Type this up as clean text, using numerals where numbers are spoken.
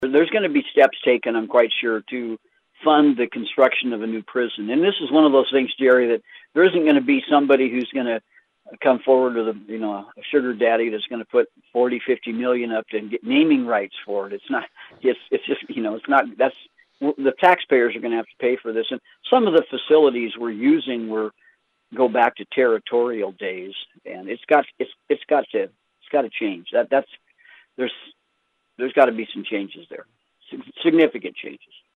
There's going to be steps taken, I'm quite sure, to fund the construction of a new prison. And this is one of those things, Jerry, that there isn't going to be somebody who's going to come forward with a sugar daddy that's going to put 40, 50 million up to get naming rights for it. It's not. It's just it's not. That's the taxpayers are going to have to pay for this. And some of the facilities we're using go back to territorial days, and it's got to change. There's got to be some changes there, significant changes.